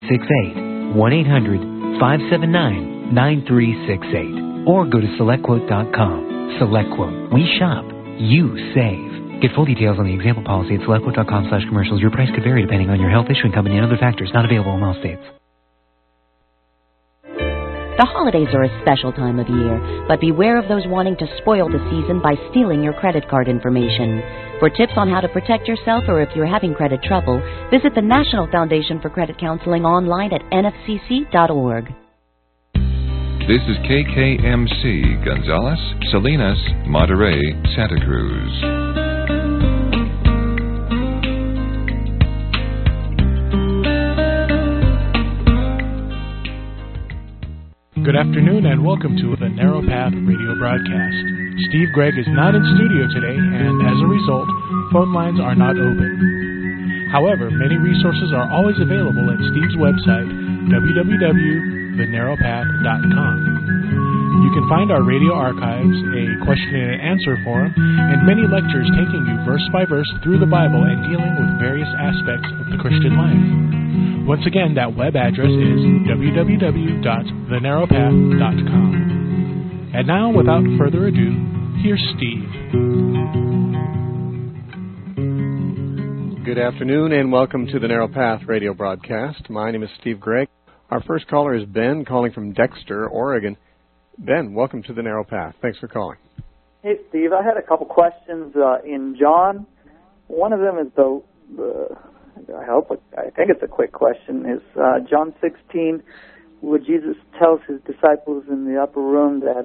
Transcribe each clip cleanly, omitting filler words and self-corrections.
9368. 1-800-579-9368. Or go to SelectQuote.com. SelectQuote. We shop. You save. Get full details on the example policy at SelectQuote.com/commercials. Your price could vary depending on your health, issuing company, and other factors. Not available in all states. The holidays are a special time of year, but beware of those wanting to spoil the season by stealing your credit card information. For tips on how to protect yourself or if you're having credit trouble, visit the National Foundation for Credit Counseling online at nfcc.org. This is KKMC, Gonzales, Salinas, Monterey, Santa Cruz. Good afternoon and welcome to the Narrow Path radio broadcast. Steve Gregg is not in studio today, and as a result, phone lines are not open. However, many resources are always available at Steve's website, www.thenarrowpath.com. You can find our radio archives, a question and answer forum, and many lectures taking you verse by verse through the Bible and dealing with various aspects of the Christian life. Once again, that web address is www.thenarrowpath.com. And now, without further ado, here's Steve. Good afternoon and welcome to the Narrow Path radio broadcast. My name is Steve Gregg. Our first caller is Ben, calling from Dexter, Oregon. Ben, welcome to the Narrow Path. Thanks for calling. Hey, Steve. I had a couple questions in John. One of them is I think it's a quick question, is John 16, where Jesus tells his disciples in the upper room that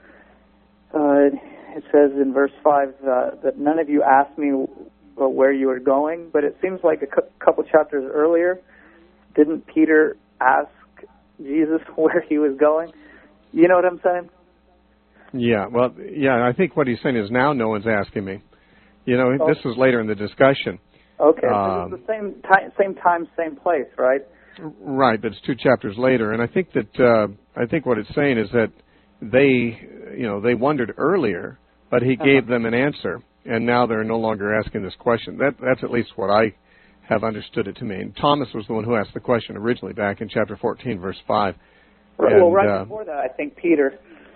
it says in verse 5 that none of you asked me where you were going, but it seems like a couple chapters earlier, didn't Peter ask Jesus where he was going? You know what I'm saying? Yeah, well, I think what he's saying is now no one's asking me. You know, this was later in the discussion. Okay, so it's the same time, same place, right? Right, but it's two chapters later, and I think what it's saying is that they wondered earlier, but he gave them an answer, and now they're no longer asking this question. That's at least what I have understood it to mean. Thomas was the one who asked the question originally back in chapter 14, verse 5. Right, well, right before that, I think Peter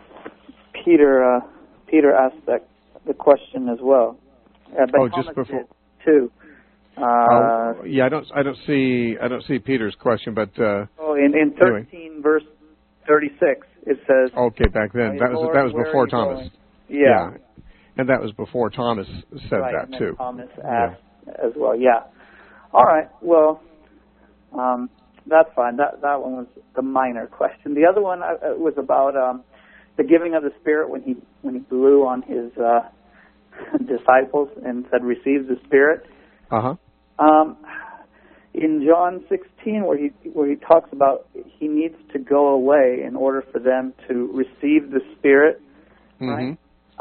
asked the question as well. But Thomas just before did too. I don't see Peter's question, but in 13 anyway. verse 36 it says. Okay, back then that was before Thomas. Yeah, and that was before Thomas said that too. Thomas asked as well. Yeah. All right. Well, that's fine. That one was the minor question. The other one was about the giving of the Spirit when he blew on his disciples and said, "Receive the Spirit." In John 16, where he talks about he needs to go away in order for them to receive the Spirit, right?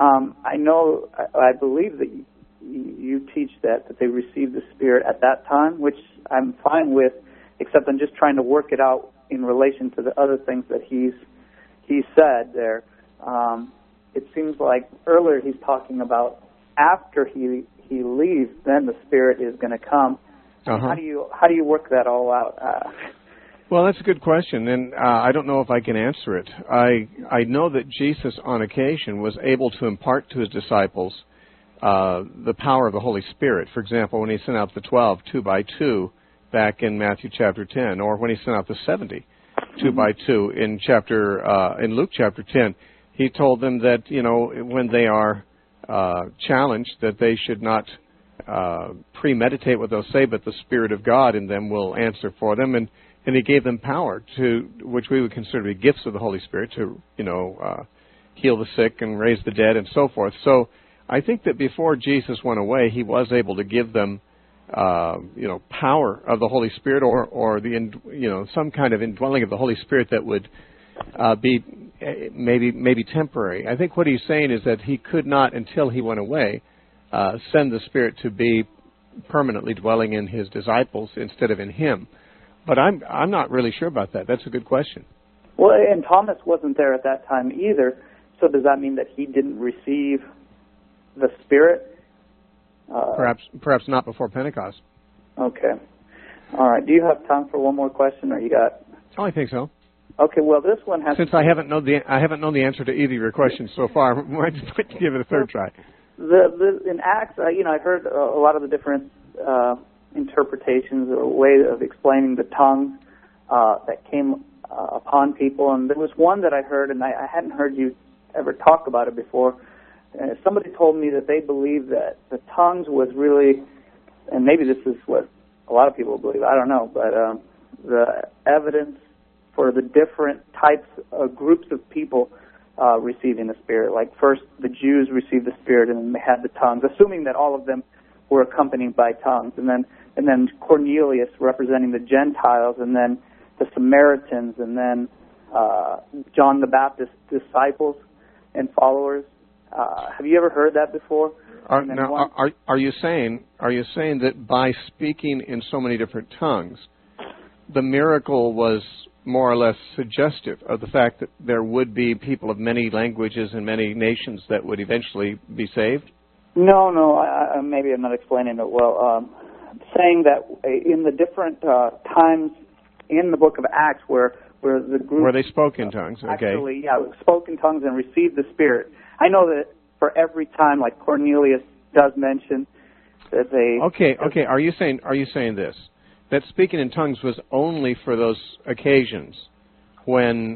I believe that you teach that they receive the Spirit at that time, which I'm fine with, except I'm just trying to work it out in relation to the other things that he said there. It seems like earlier he's talking about after he leaves, then the Spirit is going to come. How do you work that all out? Well, that's a good question, and I don't know if I can answer it. I know that Jesus, on occasion, was able to impart to his disciples the power of the Holy Spirit. For example, when he sent out the 12, 2 by 2, back in Matthew chapter 10, or when he sent out the 70, 2 by 2 in Luke chapter 10, he told them that when they are challenged, that they should not premeditate what they'll say, but the Spirit of God in them will answer for them, and he gave them power to, which we would consider to be gifts of the Holy Spirit, to heal the sick and raise the dead and so forth. So I think that before Jesus went away, he was able to give them power of the Holy Spirit, or some kind of indwelling of the Holy Spirit that would be maybe temporary. I think what he's saying is that he could not, until he went away, send the Spirit to be permanently dwelling in his disciples instead of in him. But I'm not really sure about that. That's a good question. Well, and Thomas wasn't there at that time either. So does that mean that he didn't receive the Spirit? Perhaps not before Pentecost. Okay. All right. Do you have time for one more question, or you got? Oh, I think so. Okay. Well, this one has. Since I haven't known the answer to either of your questions so far, I might give it a third try. In Acts, I heard a lot of the different interpretations or way of explaining the tongues that came upon people, and there was one that I heard, and I hadn't heard you ever talk about it before. Somebody told me that they believe that the tongues was really, and maybe this is what a lot of people believe, I don't know, but the evidence for the different types of groups of people receiving the Spirit. Like first the Jews received the Spirit and then they had the tongues, assuming that all of them were accompanied by tongues. And then Cornelius representing the Gentiles, and then the Samaritans, and then John the Baptist's disciples and followers. Have you ever heard that before? Are you saying that by speaking in so many different tongues, the miracle was more or less suggestive of the fact that there would be people of many languages and many nations that would eventually be saved? No, maybe I'm not explaining it well. Saying that in the different times in the book of Acts where the group... Where they spoke in tongues, okay. Actually, spoke in tongues and received the Spirit. I know that for every time, like Cornelius does mention, that they... Okay. Are you saying this? That speaking in tongues was only for those occasions when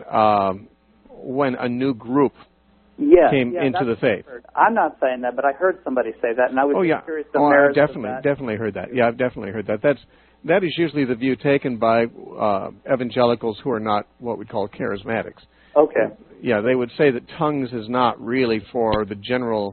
a new group came into the faith. I'm not saying that, but I heard somebody say that, and I was curious. I've definitely heard that. Yeah, I've definitely heard that. That is usually the view taken by evangelicals who are not what we call charismatics. Okay. Yeah, they would say that tongues is not really for the general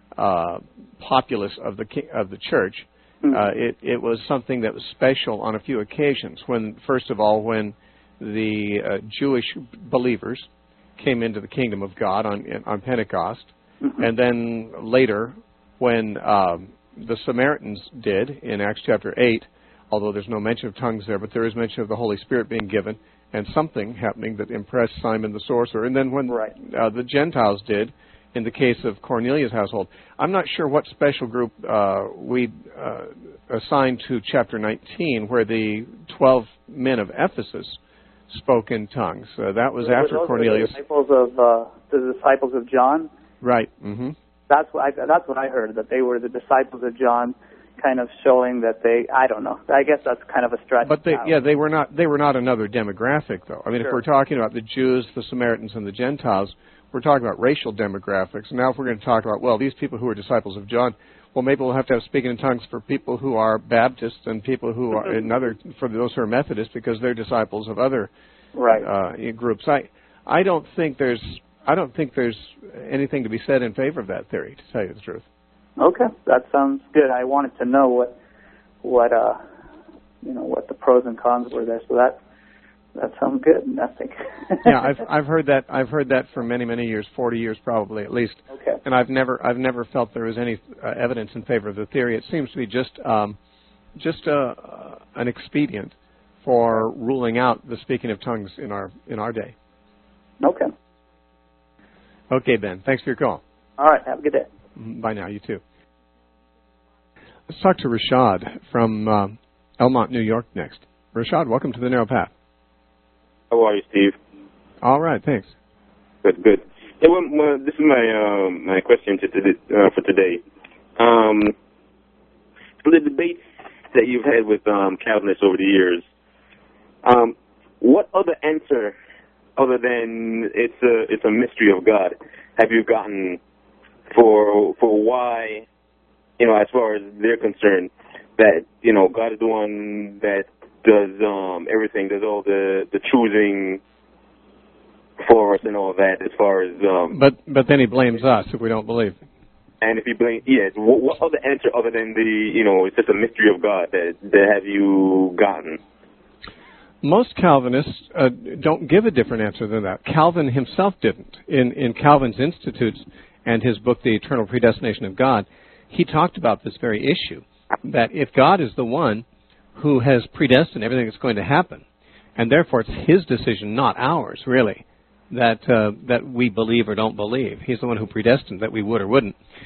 populace of the church. It was something that was special on a few occasions. First of all, when the Jewish believers came into the kingdom of God on Pentecost, and then later when the Samaritans did in Acts chapter 8, although there's no mention of tongues there, but there is mention of the Holy Spirit being given and something happening that impressed Simon the sorcerer. And then when the Gentiles did, in the case of Cornelius' household. I'm not sure what special group we assigned to chapter 19, where the 12 men of Ephesus spoke in tongues. That was after Cornelius. The disciples of John? Right. Mm-hmm. That's what I heard, that they were the disciples of John, kind of showing that I don't know. I guess that's kind of a stretch. But they were not another demographic, though. I mean, if we're talking about the Jews, the Samaritans, and the Gentiles, we're talking about racial demographics. Now, if we're going to talk about, these people who are disciples of John, maybe we'll have to have speaking in tongues for people who are Baptists and people who are for those who are Methodists, because they're disciples of other groups. I don't think there's anything to be said in favor of that theory, to tell you the truth. Okay, that sounds good. I wanted to know what the pros and cons were there. So that sounds good. Nothing. Yeah, I've heard that for many years, 40 years probably at least. Okay. And I've never felt there was any evidence in favor of the theory. It seems to be just an expedient for ruling out the speaking of tongues in our day. Okay. Okay, Ben. Thanks for your call. All right. Have a good day. Bye now. You too. Let's talk to Rashad from Elmont, New York next. Rashad, welcome to the Narrow Path. How are you, Steve? All right, thanks. Good. Yeah, well, this is my question for today. The debates that you've had with Calvinists over the years, what other answer, other than it's a mystery of God, have you gotten for why, as far as they're concerned, that God is the one that does everything, does all the choosing for us and all that, as far as but then he blames us if we don't believe. And if you blame, what other answer other than it's just a mystery of God that have you gotten? Most Calvinists don't give a different answer than that. Calvin himself didn't. In Calvin's Institutes and his book, The Eternal Predestination of God, he talked about this very issue, that if God is the one who has predestined everything that's going to happen, and therefore it's his decision, not ours, really, that we believe or don't believe. He's the one who predestined that we would or wouldn't.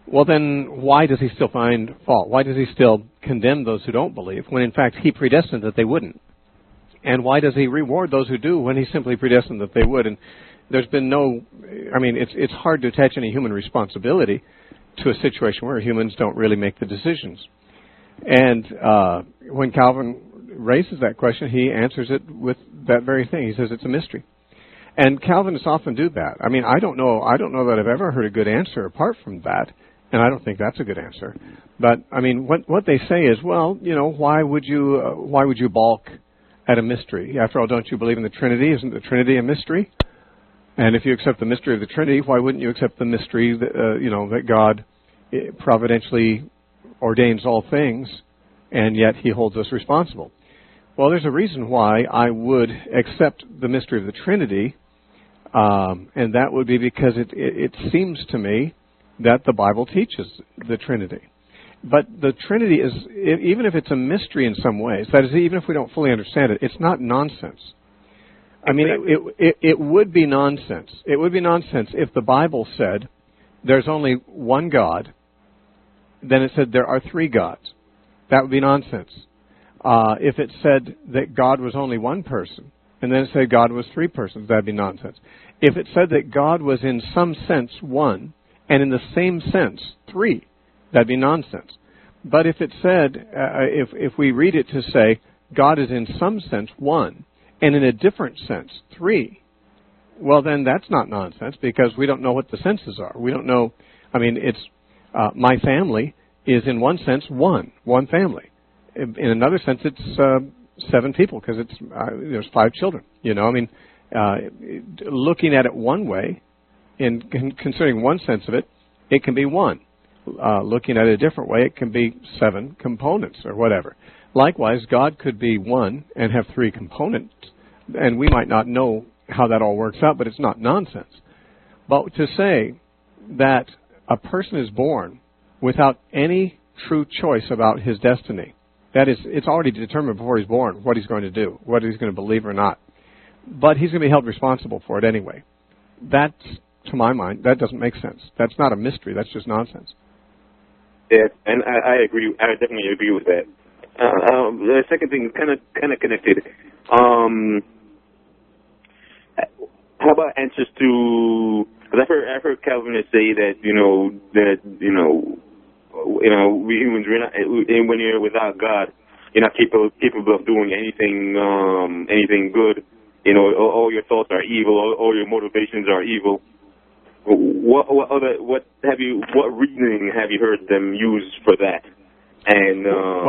Well, then why does he still find fault? Why does he still condemn those who don't believe when, in fact, he predestined that they wouldn't? And why does he reward those who do when he simply predestined that they would? And there's been no, it's hard to attach any human responsibility to a situation where humans don't really make the decisions. And when Calvin raises that question, he answers it with that very thing. He says it's a mystery. And Calvinists often do that. I don't know that I've ever heard a good answer apart from that, and I don't think that's a good answer. But what they say is, well, why would you balk at a mystery? After all, don't you believe in the Trinity? Isn't the Trinity a mystery? And if you accept the mystery of the Trinity, why wouldn't you accept the mystery that that God providentially ordains all things, and yet He holds us responsible? Well, there's a reason why I would accept the mystery of the Trinity, and that would be because it seems to me that the Bible teaches the Trinity. But the Trinity is, even if it's a mystery in some ways, that is, even if we don't fully understand it, it's not nonsense. It would be nonsense. It would be nonsense if the Bible said there's only one God, then it said there are three gods. That would be nonsense. If it said that God was only one person, and then it said God was three persons, that would be nonsense. If it said that God was in some sense one, and in the same sense three, that would be nonsense. But if it said, if we read it to say God is in some sense one, and in a different sense three, well then that's not nonsense, because we don't know what the senses are. We don't know, my family is in one sense one family. In another sense, it's 7 people because there's 5 children. Looking at it one way, in considering one sense of it, it can be one. Looking at it a different way, it can be 7 components or whatever. Likewise, God could be one and have 3 components, and we might not know how that all works out, but it's not nonsense. But to say that a person is born without any true choice about his destiny, that is, it's already determined before he's born what he's going to do, what he's going to believe or not. But he's going to be held responsible for it anyway. That's, to my mind, that doesn't make sense. That's not a mystery. That's just nonsense. Yeah, and I agree. I definitely agree with that. The second thing, kind of connected. How about answers to? Because I've heard Calvinists say that we humans, when you're without God, you're not capable of doing anything good. All your thoughts are evil. All your motivations are evil. What reasoning have you heard them use for that? And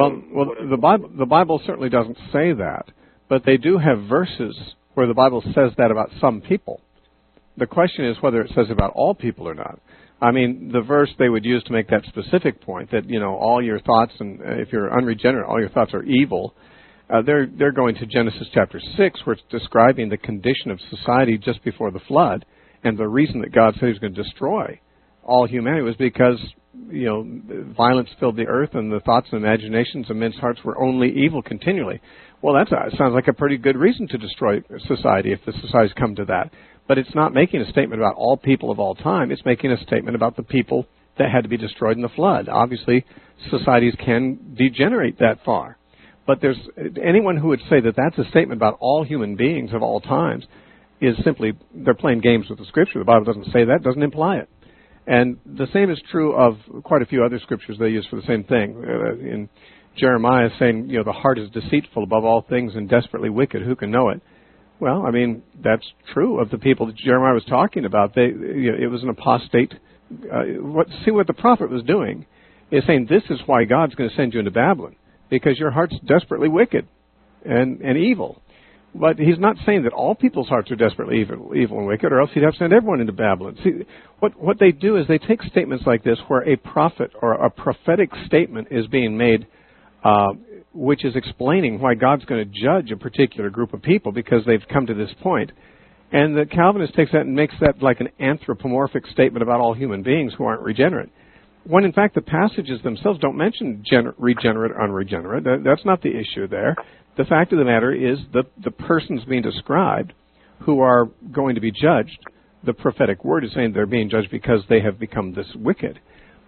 the Bible certainly doesn't say that, but they do have verses where the Bible says that about some people. The question is whether it says about all people or not. The verse they would use to make that specific point, that all your thoughts, and if you're unregenerate, all your thoughts are evil. They're going to Genesis chapter 6, where it's describing the condition of society just before the flood, and the reason that God said He was going to destroy all humanity was because violence filled the earth, and the thoughts and imaginations of men's hearts were only evil continually. Well, that sounds like a pretty good reason to destroy society if the society's come to that. But it's not making a statement about all people of all time. It's making a statement about the people that had to be destroyed in the flood. Obviously, societies can degenerate that far. But there's anyone who would say that that's a statement about all human beings of all times is simply, they're playing games with the Scripture. The Bible doesn't say that, doesn't imply it. And the same is true of quite a few other Scriptures they use for the same thing. In Jeremiah saying, the heart is deceitful above all things and desperately wicked. Who can know it? Well, that's true of the people that Jeremiah was talking about. It was an apostate. See what the prophet was doing is saying, this is why God's going to send you into Babylon, because your heart's desperately wicked and evil. But he's not saying that all people's hearts are desperately evil and wicked, or else he'd have to send everyone into Babylon. See, what they do is they take statements like this where a prophet or a prophetic statement is being made, which is explaining why God's going to judge a particular group of people because they've come to this point. And the Calvinist takes that and makes that like an anthropomorphic statement about all human beings who aren't regenerate. When in fact the passages themselves don't mention regenerate or unregenerate. That's not the issue there. The fact of the matter is the persons being described who are going to be judged, the prophetic word is saying they're being judged because they have become this wicked.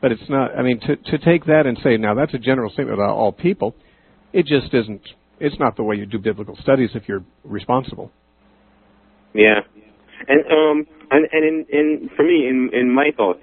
But it's not, I mean, to take that and say, now that's a general statement about all people, it just isn't, it's not the way you do biblical studies if you're responsible. Yeah. And for me, in my thoughts,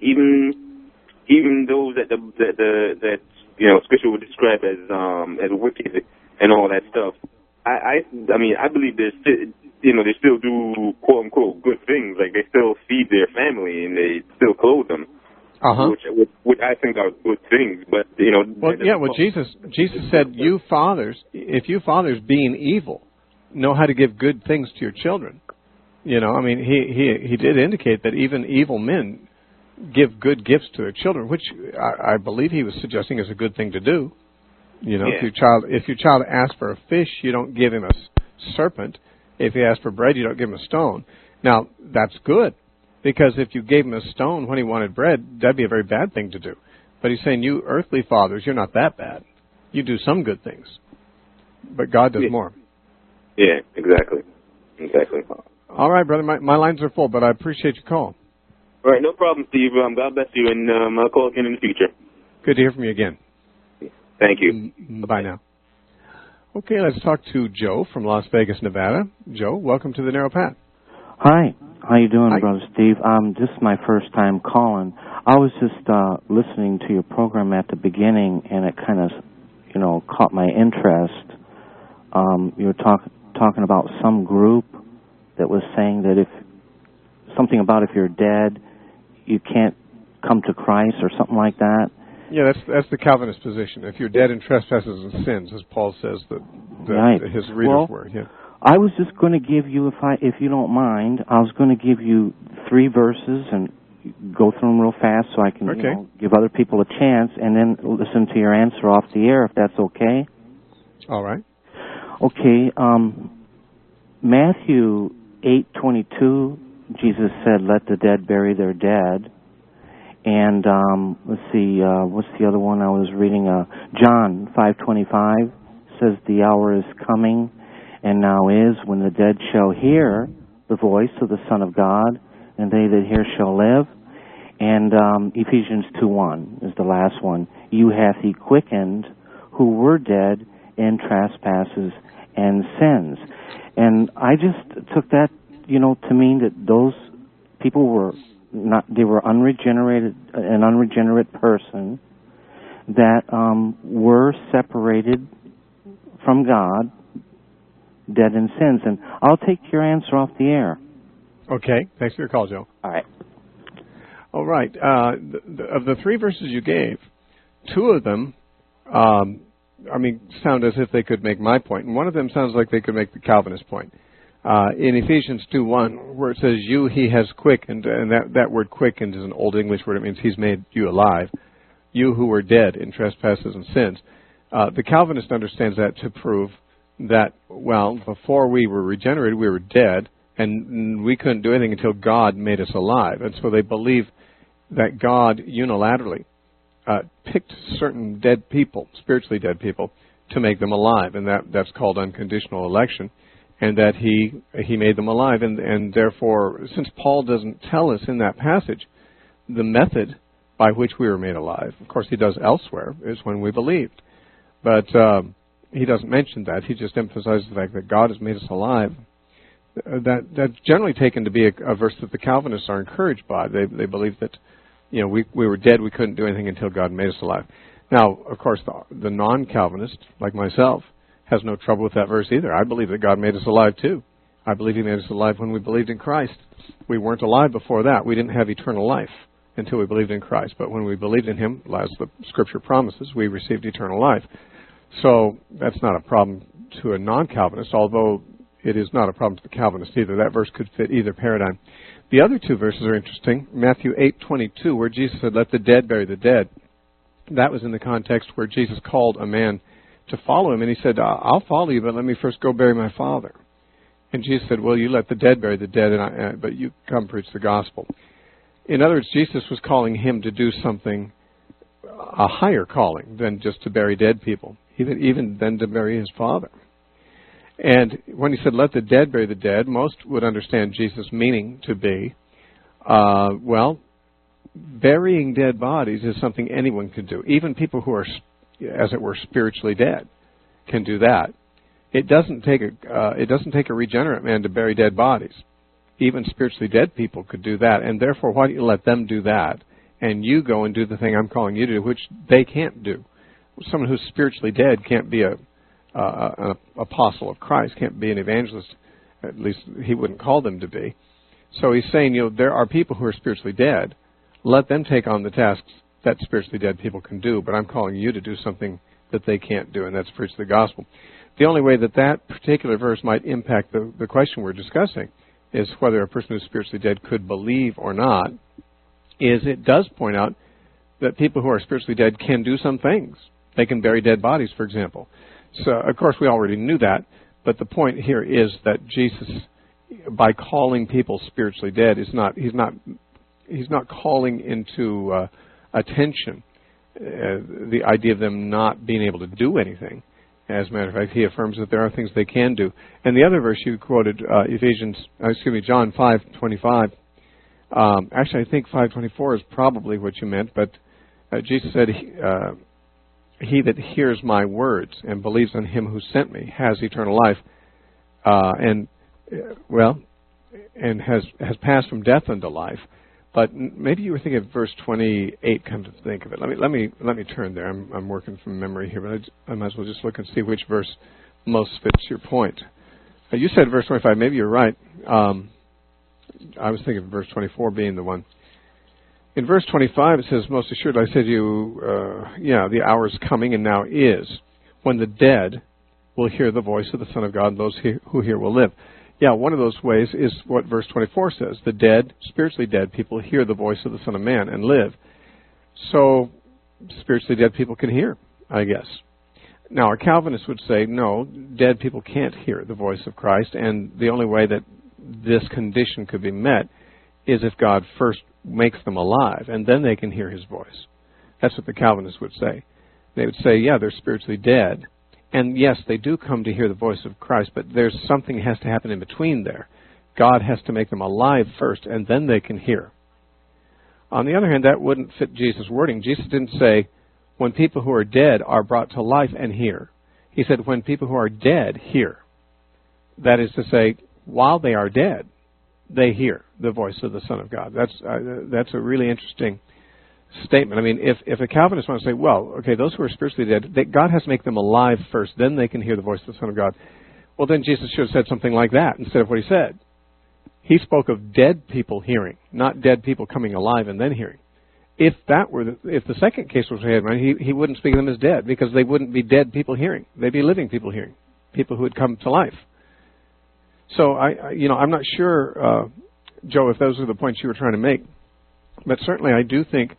even those that you know, Scripture would describe as wicked and all that stuff, I mean, I believe there's still, you know, they still do quote unquote good things, like they still feed their family and they still clothe them, which I think are good things. But you know, Jesus said, "You fathers, if you fathers being evil, know how to give good things to your children." You know, I mean, he did indicate that even evil men give good gifts to their children, which I believe he was suggesting is a good thing to do. You know, if your child asks for a fish, you don't give him a serpent. If he asks for bread, you don't give him a stone. Now, that's good, because if you gave him a stone when he wanted bread, that'd be a very bad thing to do. But he's saying, you earthly fathers, you're not that bad. You do some good things. But God does more. Yeah, exactly. Exactly. All right, brother, my lines are full, but I appreciate your call. All right, no problem, Steve. God bless you, and I'll call again in the future. Good to hear from you again. Thank you. Bye now. Okay, let's talk to Joe from Las Vegas, Nevada. Joe, welcome to the Narrow Path. Hi. How you doing, Brother Steve? This is my first time calling. I was just listening to your program at the beginning, and it kind of, you know, caught my interest. You were talking about some group that was saying that if you're dead, you can't come to Christ or something like that. Yeah, that's the Calvinist position. If you're dead in trespasses and sins, as Paul says that his readers were. Yeah. I was just going to give you, if you don't mind, I was going to give you 3 verses and go through them real fast so I can you know, give other people a chance, and then listen to your answer off the air, if that's okay. All right. Okay. Matthew 8:22, Jesus said, "Let the dead bury their dead." And let's see, what's the other one I was reading? John 5:25 says, "The hour is coming, and now is, when the dead shall hear the voice of the Son of God, and they that hear shall live." And Ephesians 2:1 is the last one. "You hath he quickened, who were dead in trespasses and sins." And I just took that, you know, to mean that those people were they were an unregenerate person that were separated from God, dead in sins. And I'll take your answer off the air. Okay. Thanks for your call, Joe. All right. All right. Of the 3 verses you gave, 2 of them, sound as if they could make my point, and one of them sounds like they could make the Calvinist point. In Ephesians 2:1, where it says, "You he has quickened," and that word quickened is an Old English word. It means he's made you alive. You who were dead in trespasses and sins. The Calvinist understands that to prove that, well, before we were regenerated, we were dead, and we couldn't do anything until God made us alive. And so they believe that God unilaterally picked certain dead people, spiritually dead people, to make them alive, and that's called unconditional election. And that he made them alive, and therefore, since Paul doesn't tell us in that passage the method by which we were made alive, of course he does elsewhere, is when we believed. But he doesn't mention that. He just emphasizes the fact that God has made us alive. That's generally taken to be a verse that the Calvinists are encouraged by. They believe that, you know, we were dead, we couldn't do anything until God made us alive. Now, of course, the non-Calvinist, like myself, has no trouble with that verse either. I believe that God made us alive too. I believe he made us alive when we believed in Christ. We weren't alive before that. We didn't have eternal life until we believed in Christ. But when we believed in him, as the Scripture promises, we received eternal life. So that's not a problem to a non-Calvinist, although it is not a problem to the Calvinist either. That verse could fit either paradigm. The other 2 verses are interesting. Matthew 8:22, where Jesus said, "Let the dead bury the dead." That was in the context where Jesus called a man to follow him, and he said, "I'll follow you, but let me first go bury my father." And Jesus said, "Well, you let the dead bury the dead, but you come preach the gospel." In other words, Jesus was calling him to do something, a higher calling than just to bury dead people, even than to bury his father. And when he said, "Let the dead bury the dead," most would understand Jesus' meaning to be, well, burying dead bodies is something anyone can do. Even people who are, as it were, spiritually dead can do that. It doesn't take a regenerate man to bury dead bodies. Even spiritually dead people could do that, and therefore, why don't you let them do that, and you go and do the thing I'm calling you to do, which they can't do. Someone who's spiritually dead can't be an apostle of Christ, can't be an evangelist. At least he wouldn't call them to be. So he's saying, there are people who are spiritually dead. Let them take on the tasks that spiritually dead people can do, but I'm calling you to do something that they can't do, and that's preach the gospel. The only way that particular verse might impact the question we're discussing is whether a person who's spiritually dead could believe or not, is it does point out that people who are spiritually dead can do some things. They can bury dead bodies, for example. So, of course, we already knew that, but the point here is that Jesus, by calling people spiritually dead, he's not calling into attention the idea of them not being able to do anything. As a matter of fact, he affirms that there are things they can do. And the other verse you quoted, John 5:25. Actually, I think 5:24 is probably what you meant, but Jesus said, he that hears my words and believes on him who sent me has eternal life, and has passed from death unto life. But maybe you were thinking of verse 28. Come to think of it, let me turn there. I'm working from memory here, but I might as well just look and see which verse most fits your point. You said verse 25. Maybe you're right. I was thinking of verse 24 being the one. In verse 25, it says, "Most assuredly I say to you, the hour is coming, and now is, when the dead will hear the voice of the Son of God, and those who hear will live." Yeah, one of those ways is what verse 24 says. The dead, spiritually dead people hear the voice of the Son of Man and live. So spiritually dead people can hear, I guess. Now, a Calvinist would say, no, dead people can't hear the voice of Christ, and the only way that this condition could be met is if God first makes them alive, and then they can hear his voice. That's what the Calvinists would say. They would say, yeah, they're spiritually dead. And yes, they do come to hear the voice of Christ, but there's something has to happen in between there. God has to make them alive first, and then they can hear. On the other hand, that wouldn't fit Jesus' wording. Jesus didn't say, when people who are dead are brought to life and hear. He said, when people who are dead hear. That is to say, while they are dead, they hear the voice of the Son of God. That's a really interesting statement. I mean, if a Calvinist wants to say, well, okay, those who are spiritually dead, God has to make them alive first, then they can hear the voice of the Son of God. Well, then Jesus should have said something like that instead of what he said. He spoke of dead people hearing, not dead people coming alive and then hearing. If the second case was ahead, he wouldn't speak of them as dead, because they wouldn't be dead people hearing. They'd be living people hearing, people who had come to life. So I'm not sure, Joe, if those are the points you were trying to make, but certainly I do think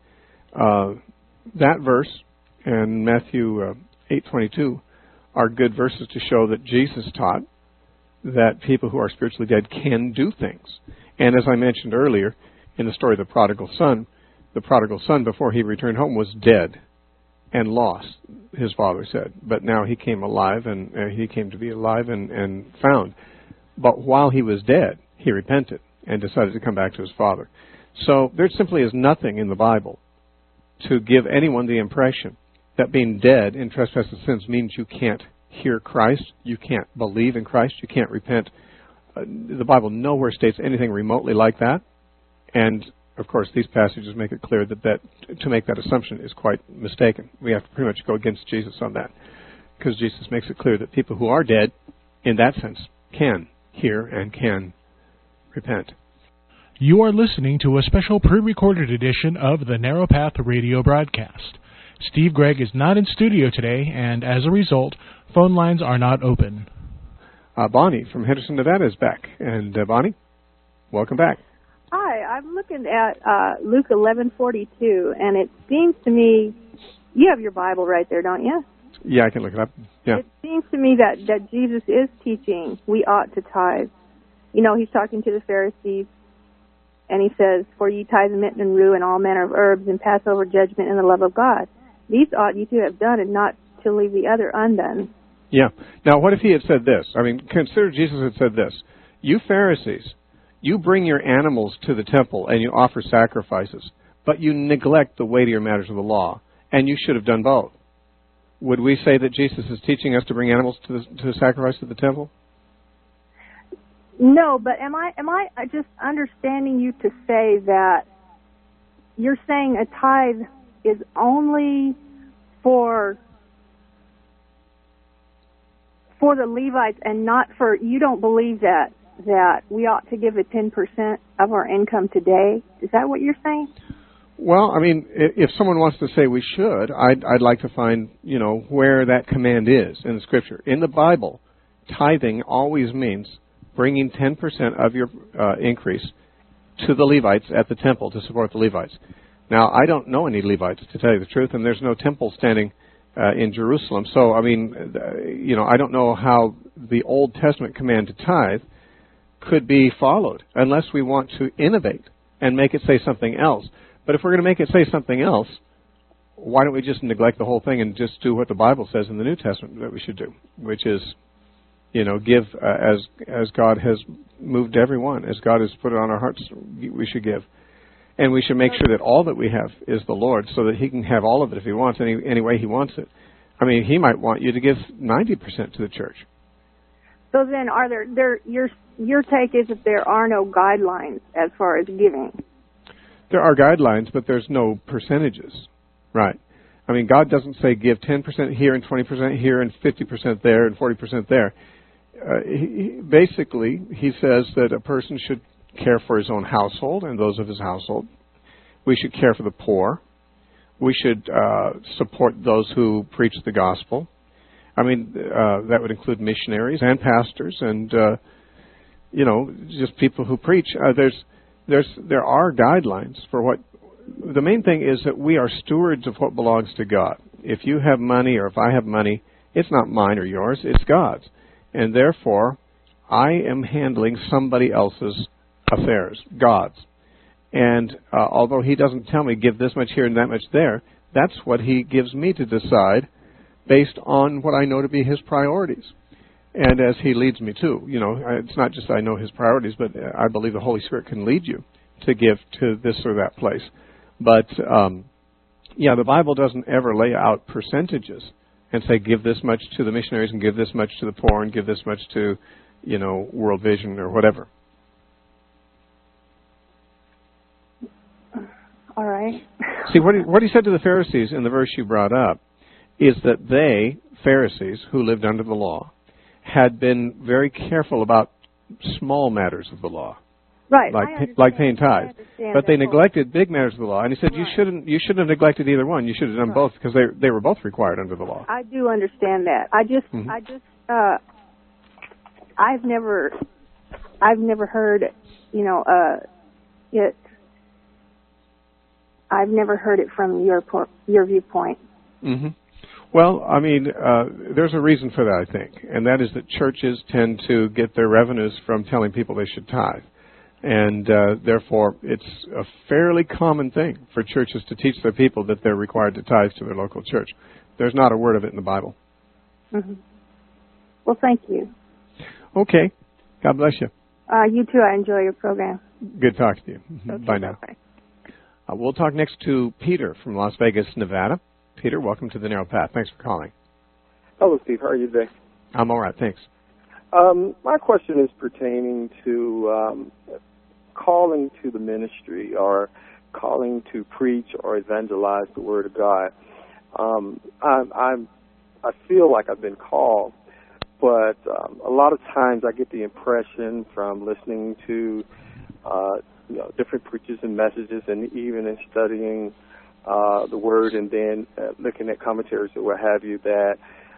that verse and Matthew 8:22 are good verses to show that Jesus taught that people who are spiritually dead can do things. And as I mentioned earlier in the story of the prodigal son, before he returned home was dead and lost, his father said. But now he came alive, and he came to be alive and found. But while he was dead, he repented and decided to come back to his father. So there simply is nothing in the Bible to give anyone the impression that being dead in trespasses and sins means you can't hear Christ, you can't believe in Christ, you can't repent. The Bible nowhere states anything remotely like that. And, of course, these passages make it clear that to make that assumption is quite mistaken. We have to pretty much go against Jesus on that, because Jesus makes it clear that people who are dead, in that sense, can hear and can repent. You are listening to a special pre-recorded edition of the Narrow Path radio broadcast. Steve Gregg is not in studio today, and as a result, phone lines are not open. Bonnie from Henderson, Nevada is back. And Bonnie, welcome back. Hi, I'm looking at Luke 11:42, and it seems to me, you have your Bible right there, don't you? Yeah, I can look it up. Yeah. It seems to me that Jesus is teaching we ought to tithe. You know, he's talking to the Pharisees, and he says, "For ye tithe mint and rue and all manner of herbs, and pass over judgment and the love of God. These ought you to have done, and not to leave the other undone." Yeah. Now, what if he had said this? I mean, consider Jesus had said this. You Pharisees, you bring your animals to the temple and you offer sacrifices, but you neglect the weightier matters of the law, and you should have done both. Would we say that Jesus is teaching us to bring animals to sacrifice to the temple? No, but am I just understanding you to say that you're saying a tithe is only for the Levites and not for, you don't believe that we ought to give a 10% of our income today? Is that what you're saying? Well, I mean, if someone wants to say we should, I'd like to find, where that command is in the Scripture. In the Bible, tithing always means bringing 10% of your increase to the Levites at the temple to support the Levites. Now, I don't know any Levites, to tell you the truth, and there's no temple standing in Jerusalem. So, I mean, I don't know how the Old Testament command to tithe could be followed unless we want to innovate and make it say something else. But if we're going to make it say something else, why don't we just neglect the whole thing and just do what the Bible says in the New Testament that we should do, which is, give as God has moved everyone, as God has put it on our hearts, we should give. And we should make sure that all that we have is the Lord, so that He can have all of it if He wants, any way He wants it. I mean, He might want you to give 90% to the church. So then, are your take is that there are no guidelines as far as giving? There are guidelines, but there's no percentages, right? I mean, God doesn't say give 10% here and 20% here and 50% there and 40% there. Basically, He says that a person should care for his own household and those of his household. We should care for the poor. We should support those who preach the gospel. I mean, that would include missionaries and pastors and, just people who preach. There are guidelines for what. The main thing is that we are stewards of what belongs to God. If you have money or if I have money, it's not mine or yours, it's God's. And therefore, I am handling somebody else's affairs, God's. And although He doesn't tell me give this much here and that much there, that's what He gives me to decide based on what I know to be His priorities. And as He leads me to, it's not just I know His priorities, but I believe the Holy Spirit can lead you to give to this or that place. But, the Bible doesn't ever lay out percentages and say give this much to the missionaries and give this much to the poor and give this much to, World Vision or whatever. All right. See, what he said to the Pharisees in the verse you brought up is that they, Pharisees, who lived under the law, had been very careful about small matters of the law. Right. Like paying tithes. But they neglected big matters of the law. And he said you shouldn't have neglected either one. You should have done both because they were both required under the law. I do understand that. I've never heard, I've never heard it from your viewpoint. Mm-hmm. Well, I mean, there's a reason for that, I think, and that is that churches tend to get their revenues from telling people they should tithe. And therefore, it's a fairly common thing for churches to teach their people that they're required to tithe to their local church. There's not a word of it in the Bible. Mm-hmm. Well, thank you. Okay. God bless you. You too. I enjoy your program. Good talking to you. Okay, bye now. Bye. We'll talk next to Peter from Las Vegas, Nevada. Peter, welcome to The Narrow Path. Thanks for calling. Hello, Steve. How are you today? I'm all right, thanks. My question is pertaining to calling to the ministry or calling to preach or evangelize the Word of God. I feel like I've been called, but a lot of times I get the impression from listening to different preachers and messages, and even in studying the Word and then looking at commentaries or what have you, that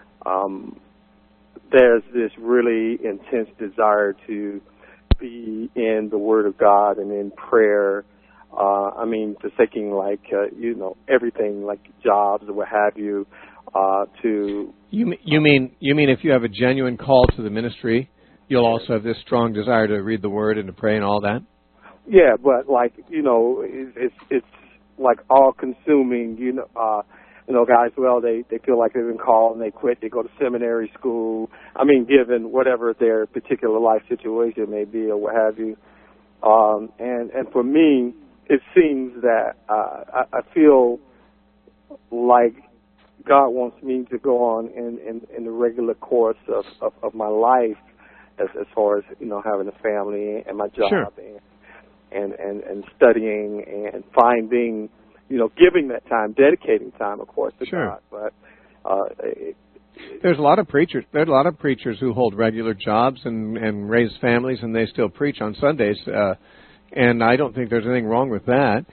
there's this really intense desire to be in the Word of God and in prayer. Forsaking everything like jobs or what have you. You mean if you have a genuine call to the ministry, you'll also have this strong desire to read the Word and to pray and all that? Yeah, but it's like all consuming. Guys, well, they feel like they've been called and they quit. They go to seminary school. Given whatever their particular life situation may be or what have you. And for me, it seems that I feel like God wants me to go on in the regular course of my life, as far as having a family and my job, sure. and studying and finding, giving that time, dedicating time, of course, to sure. God. But there's a lot of preachers. There's a lot of preachers who hold regular jobs and raise families, and they still preach on Sundays. And I don't think there's anything wrong with that.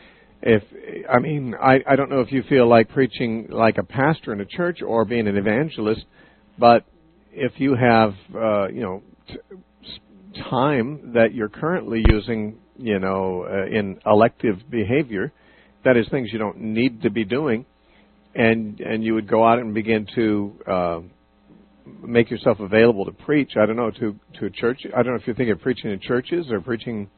I don't know if you feel like preaching like a pastor in a church or being an evangelist, but if you have time that you're currently using, in elective behavior, that is things you don't need to be doing, and you would go out and begin to make yourself available to preach. I don't know, to a church. I don't know if you're thinking of preaching in churches or preaching,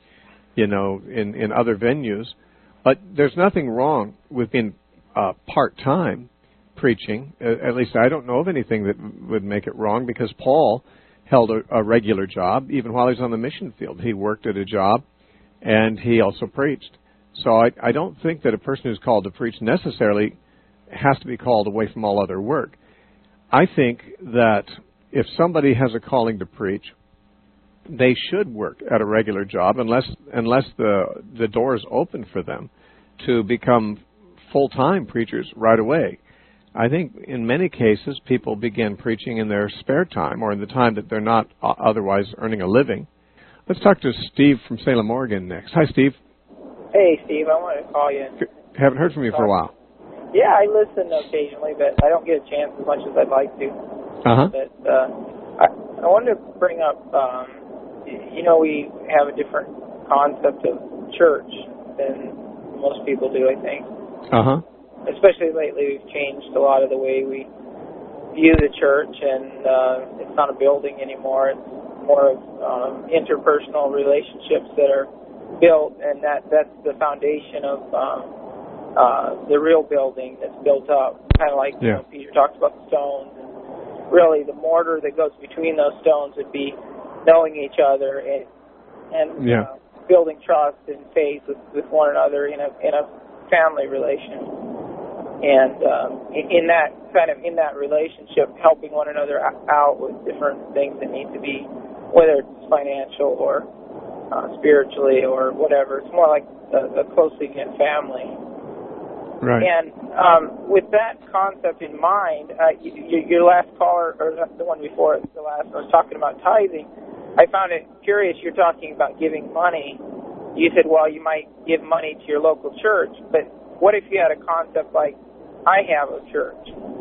in other venues. But there's nothing wrong with being part-time preaching. At least I don't know of anything that would make it wrong, because Paul held a regular job. Even while he was on the mission field, he worked at a job, and he also preached. So I don't think that a person who's called to preach necessarily has to be called away from all other work. I think that if somebody has a calling to preach, they should work at a regular job unless the door is open for them to become full-time preachers right away. I think in many cases people begin preaching in their spare time or in the time that they're not otherwise earning a living. Let's talk to Steve from Salem, Oregon next. Hi, Steve. Hey, Steve. I wanted to call you. Haven't heard from you for a while. Yeah, I listen occasionally, but I don't get a chance as much as I'd like to. Uh-huh. But I wanted to bring up, we have a different concept of church than most people do, I think. Uh-huh. Especially lately, we've changed a lot of the way we view the church, and it's not a building anymore. It's more of interpersonal relationships that are built, and that's the foundation of the real building that's built up. Kind of like Peter talked about the stones. And really, the mortar that goes between those stones would be knowing each other and building trust and faith with one another in a family relation. And in that relationship, helping one another out with different things that need to be, whether it's financial or spiritually or whatever. It's more like a closely knit family. Right. And with that concept in mind, your last caller, or the one before the last, was talking about tithing. I found it curious. You're talking about giving money. You said, well, you might give money to your local church, but what if you had a concept like, I have a church?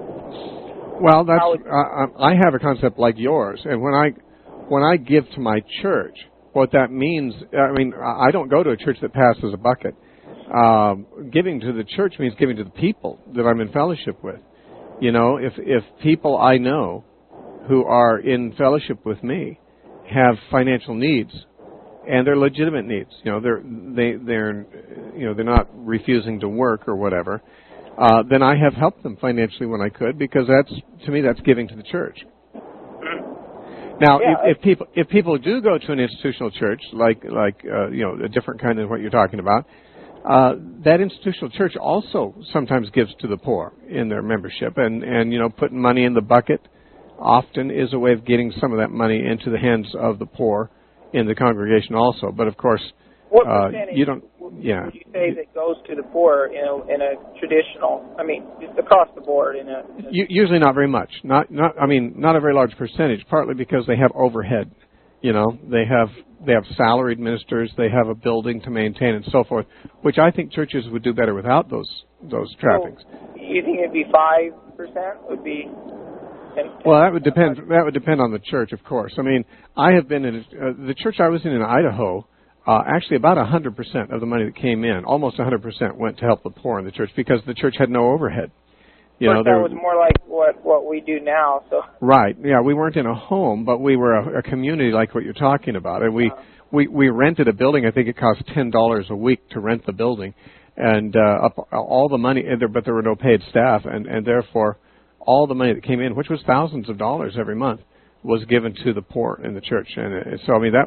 Well, I have a concept like yours, and when I give to my church, what that means, I don't go to a church that passes a bucket. Giving to the church means giving to the people that I'm in fellowship with. If people I know who are in fellowship with me have financial needs, and they're legitimate needs, they're not refusing to work or whatever, then I have helped them financially when I could, because to me that's giving to the church. Now, if people do go to an institutional church, like a different kind of what you're talking about, that institutional church also sometimes gives to the poor in their membership, and putting money in the bucket often is a way of getting some of that money into the hands of the poor in the congregation also. But of course, what percentage you don't. Would you say that goes to the poor in a traditional? Just across the board in a usually not very much. Not a very large percentage. Partly because they have overhead. They have salaried ministers. They have a building to maintain and so forth, which I think churches would do better without those trappings. So you think it'd be 5%? Would be? Well, that would depend. That would depend on the church, of course. I have been in the church I was in Idaho. Actually, about 100% of the money that came in, almost 100%, went to help the poor in the church, because the church had no overhead. That was more like what we do now. So. Right. Yeah, we weren't in a home, but we were a community like what you're talking about, and we rented a building. I think it cost $10 a week to rent the building, and all the money. But there were no paid staff, and therefore all the money that came in, which was thousands of dollars every month, was given to the poor in the church. And so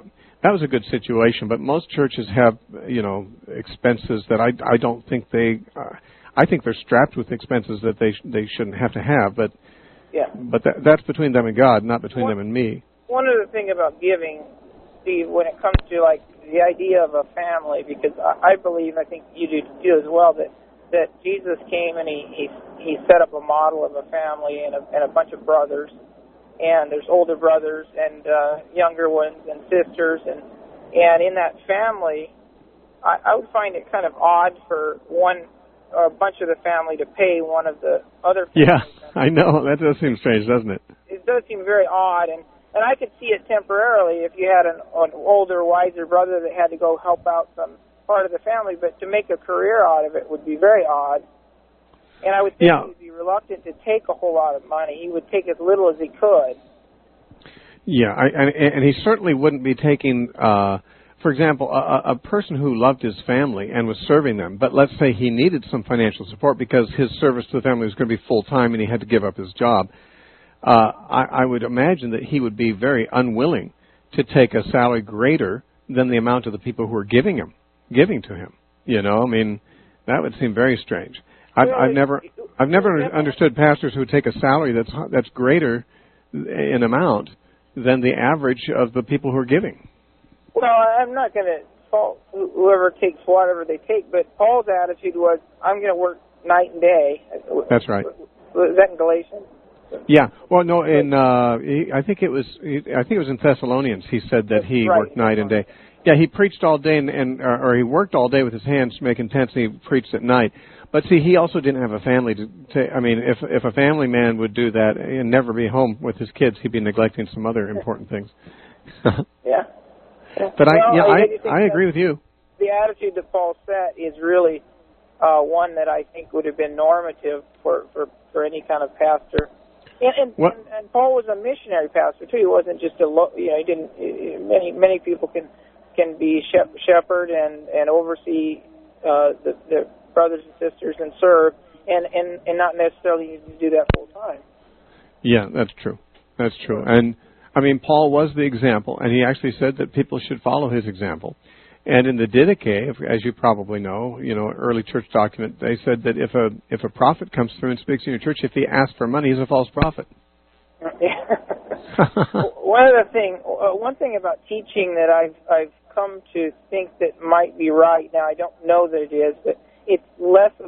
that was a good situation. But most churches have, expenses that I don't think they. I think they're strapped with expenses that they shouldn't have to have. But that's between them and God, not between them and me. One other thing about giving, Steve, when it comes to like the idea of a family, because I believe, I think you do as well, that Jesus came and he set up a model of a family and a bunch of brothers, and there's older brothers and younger ones and sisters, and in that family, I would find it kind of odd for a bunch of the family to pay one of the other family members. I know. That does seem strange, doesn't it? It does seem very odd, and I could see it temporarily if you had an older, wiser brother that had to go help out some part of the family, but to make a career out of it would be very odd. And I would think he would be reluctant to take a whole lot of money. He would take as little as he could. Yeah, and he certainly wouldn't be taking, for example, a person who loved his family and was serving them, but let's say he needed some financial support because his service to the family was going to be full-time and he had to give up his job. I would imagine that he would be very unwilling to take a salary greater than the amount of the people who are giving to him. I mean, that would seem very strange. I've never understood pastors who take a salary that's greater in amount than the average of the people who are giving. Well, I'm not going to fault whoever takes whatever they take, but Paul's attitude was, I'm going to work night and day. That's right. Was that in Galatians? Yeah. Well, no. I think it was in Thessalonians. He said that he worked night and day. Yeah, he preached all day or he worked all day with his hands making tents, and he preached at night. But see, he also didn't have a family I mean, if a family man would do that and never be home with his kids, he'd be neglecting some other important things. Yeah. But I agree with you. The attitude that Paul set is really one that I think would have been normative for any kind of pastor. And Paul was a missionary pastor too. He wasn't just he didn't. Many people can be shepherd and oversee the brothers and sisters and serve, and not necessarily need to do that full time. Yeah, that's true. That's true. And I mean, Paul was the example, and he actually said that people should follow his example. And in the Didache, as you probably know, an early church document, they said that if a prophet comes through and speaks in your church, if he asks for money, he's a false prophet. One thing about teaching that I've come to think that might be right. Now, I don't know that it is, but it's less of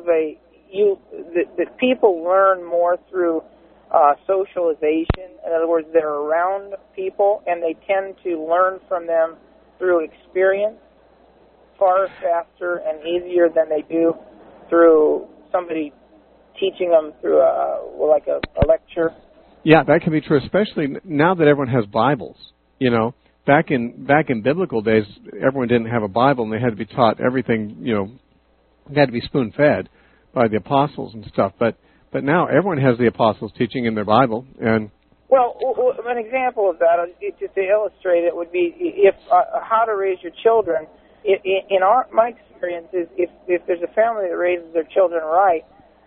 that people learn more through socialization. In other words, they're around people, and they tend to learn from them through experience far faster and easier than they do through somebody teaching them through a lecture. Yeah, that can be true, especially now that everyone has Bibles. Back in biblical days, everyone didn't have a Bible, and they had to be taught everything. They had to be spoon-fed by the apostles and stuff. But now everyone has the apostles teaching in their Bible. And well, an example of that, just to illustrate it, would be if how to raise your children. In my experience is if there's a family that raises their children right,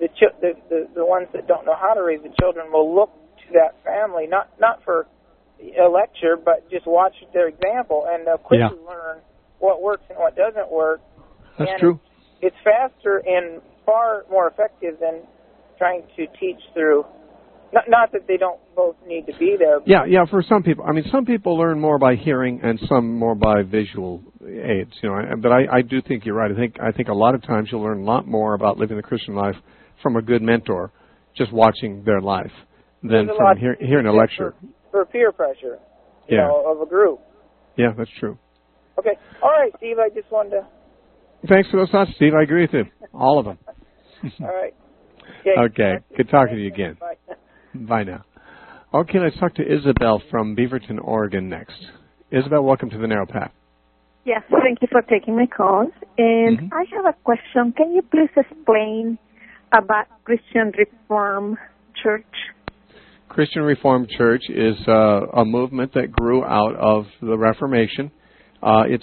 the ones that don't know how to raise the children will look to that family, not for a lecture, but just watch their example, and they'll quickly learn what works and what doesn't work. That's true. It's faster and far more effective than trying to teach through. Not that they don't both need to be there. Yeah. For some people, I mean, some people learn more by hearing, and some more by visual aids. But I do think you're right. I think a lot of times you'll learn a lot more about living the Christian life from a good mentor, just watching their life, than from hearing a lecture. For peer pressure, of a group. Yeah, that's true. Okay. All right, Steve. I just wanted to. Thanks for those thoughts, Steve. I agree with you. All of them. All right. Okay. Good talking to you again. Bye. Bye now. Okay, let's talk to Isabel from Beaverton, Oregon next. Isabel, welcome to the Narrow Path. Yes, thank you for taking my call. And I have a question. Can you please explain about Christian Reformed Church? Christian Reformed Church is a movement that grew out of the Reformation. It's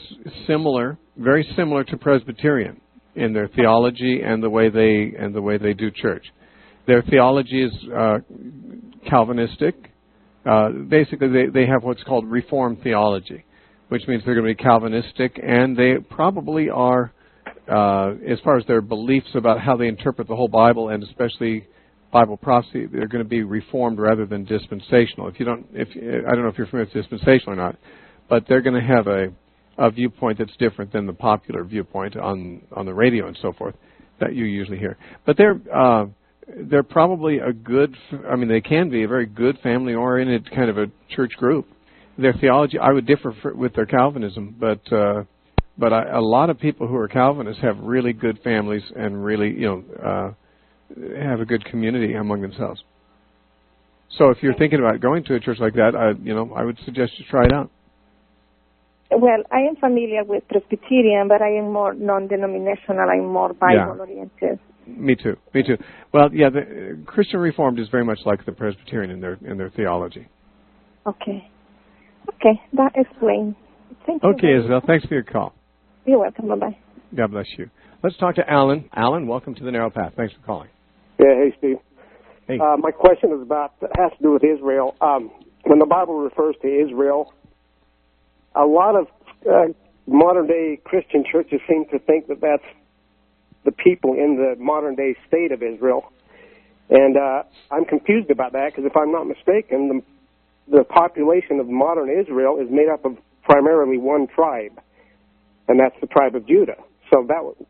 very similar to Presbyterian in their theology and the way they do church. Their theology is Calvinistic. Basically, they have what's called Reformed theology. which means they're going to be Calvinistic, and they probably are, as far as their beliefs about how they interpret the whole Bible, and especially Bible prophecy, they're going to be Reformed rather than dispensational. I don't know if you're familiar with dispensational or not, but they're going to have a viewpoint that's different than the popular viewpoint on the radio and so forth that you usually hear. But they're probably a good, they can be a very good family-oriented kind of a church group. Their theology, I would differ with their Calvinism, but a lot of people who are Calvinists have really good families and really, have a good community among themselves. So if you're thinking about going to a church like that, I would suggest you try it out. Well, I am familiar with Presbyterian, but I am more non-denominational. I'm more Bible-oriented. Me too. Well, yeah, the Christian Reformed is very much like the Presbyterian in their theology. Okay, that explains. Thank you. Okay, Isabel, thanks for your call. You're welcome. Bye-bye. God bless you. Let's talk to Alan. Alan, welcome to the Narrow Path. Thanks for calling. Yeah, hey, Steve. Hey. My question is has to do with Israel. When the Bible refers to Israel, a lot of modern-day Christian churches seem to think that that's the people in the modern-day state of Israel. And I'm confused about that because if I'm not mistaken, the population of modern Israel is made up of primarily one tribe, and that's the tribe of Judah. So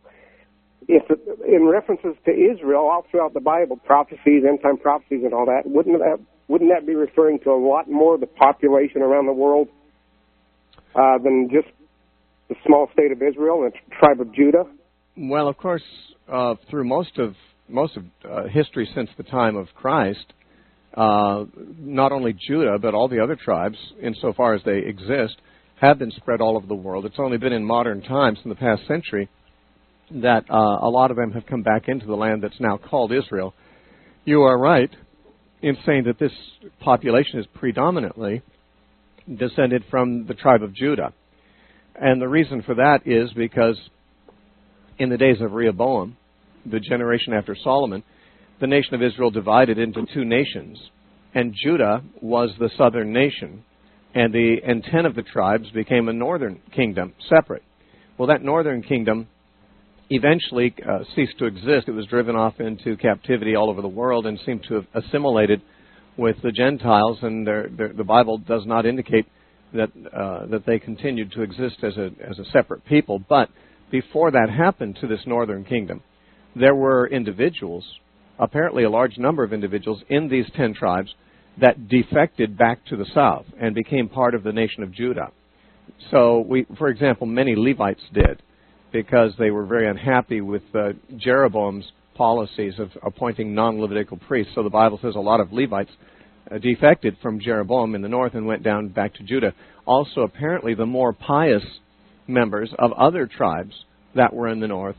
in references to Israel, all throughout the Bible, prophecies, end-time prophecies and all that, wouldn't that be referring to a lot more of the population around the world than just the small state of Israel and the tribe of Judah? Well, of course, through most of history since the time of Christ, not only Judah but all the other tribes, insofar as they exist, have been spread all over the world. It's only been in modern times, in the past century, that a lot of them have come back into the land that's now called Israel. You are right in saying that this population is predominantly descended from the tribe of Judah. And the reason for that is because in the days of Rehoboam, the generation after Solomon, the nation of Israel divided into two nations, and Judah was the southern nation, and 10 of the tribes became a northern kingdom, separate. Well, that northern kingdom eventually ceased to exist. It was driven off into captivity all over the world and seemed to have assimilated with the Gentiles, and the Bible does not indicate that they continued to exist as a separate people. But before that happened to this northern kingdom, there were individuals, apparently a large number of individuals in these 10 tribes that defected back to the south and became part of the nation of Judah. So, for example, many Levites did, because they were very unhappy with Jeroboam's policies of appointing non-Levitical priests. So the Bible says a lot of Levites defected from Jeroboam in the north and went down back to Judah. Also, apparently, the more pious members of other tribes that were in the north,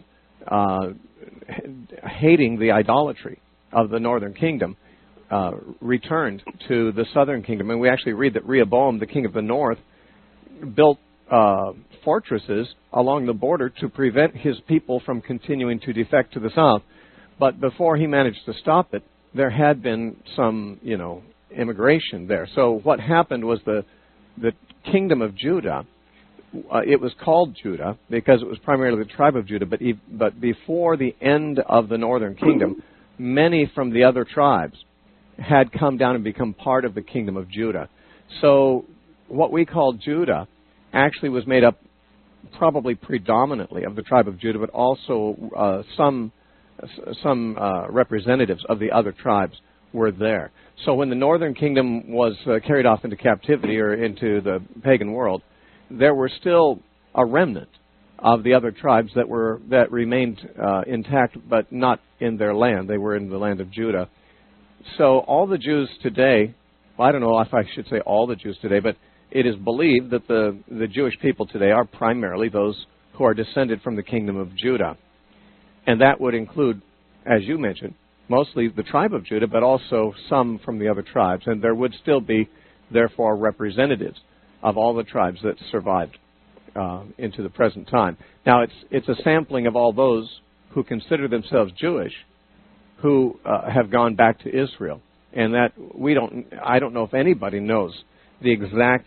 hating the idolatry of the northern kingdom, returned to the southern kingdom. And we actually read that Rehoboam, the king of the north, built fortresses along the border to prevent his people from continuing to defect to the south. But before he managed to stop it, there had been some, immigration there. So what happened was the kingdom of Judah, it was called Judah because it was primarily the tribe of Judah, but before the end of the northern kingdom, many from the other tribes had come down and become part of the kingdom of Judah. So what we call Judah actually was made up probably predominantly of the tribe of Judah, but also some representatives of the other tribes were there. So when the northern kingdom was carried off into captivity or into the pagan world, there were still a remnant of the other tribes that remained intact, but not in their land. They were in the land of Judah. So all the Jews today, well, I don't know if I should say all the Jews today, but it is believed that the Jewish people today are primarily those who are descended from the kingdom of Judah. And that would include, as you mentioned, mostly the tribe of Judah, but also some from the other tribes. And there would still be, therefore, representatives of all the tribes that survived into the present time. Now, it's a sampling of all those who consider themselves Jewish who have gone back to Israel. And that I don't know if anybody knows the exact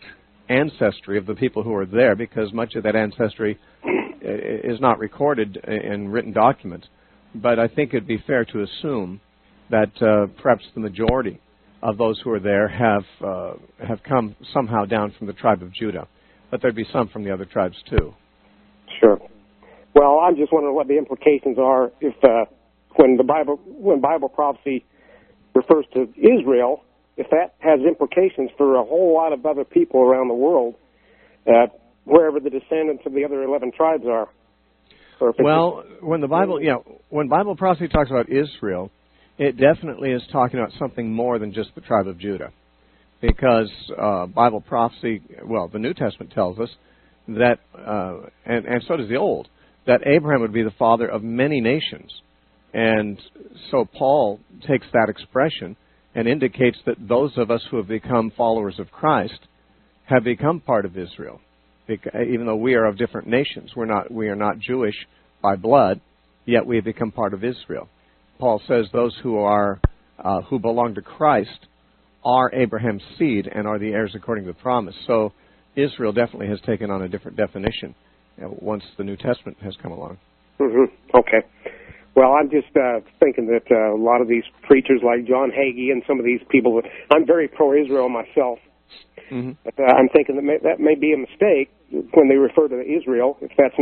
ancestry of the people who are there, because much of that ancestry is not recorded in written documents. But I think it'd be fair to assume that perhaps the majority of those who are there have come somehow down from the tribe of Judah. But there'd be some from the other tribes too. Sure. Well, I'm just wondering what the implications are if when Bible prophecy refers to Israel, if that has implications for a whole lot of other people around the world, wherever the descendants of the other 11 tribes are. Well, when Bible prophecy talks about Israel, it definitely is talking about something more than just the tribe of Judah, because Bible prophecy, well, the New Testament tells us that, and so does the Old, that Abraham would be the father of many nations. And so Paul takes that expression and indicates that those of us who have become followers of Christ have become part of Israel, even though we are of different nations. We are not Jewish by blood, yet we have become part of Israel. Paul says those who belong to Christ are Abraham's seed and are the heirs according to the promise. So Israel definitely has taken on a different definition once the New Testament has come along. Mm-hmm. Okay. Well, I'm just thinking that a lot of these preachers like John Hagee and some of these people, I'm very pro-Israel myself. Mm-hmm. But I'm thinking that may be a mistake when they refer to Israel, if that